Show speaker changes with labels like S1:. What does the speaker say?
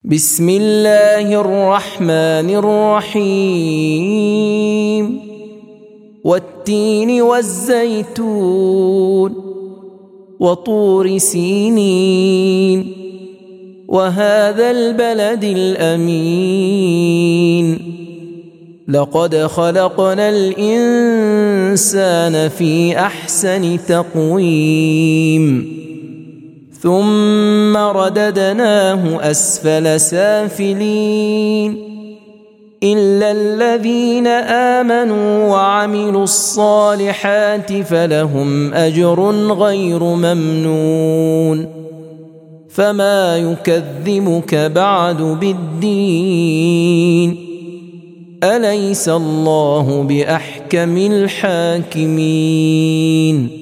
S1: بسم الله الرحمن الرحيم والتين والزيتون وطور سينين وهذا البلد الأمين لقد خلقنا الإنسان في أحسن تقويم ثم رددناه أسفل سافلين إلا الذين آمنوا وعملوا الصالحات فلهم أجر غير ممنون فما يكذبك بعد بالدين أليس الله بأحكم الحاكمين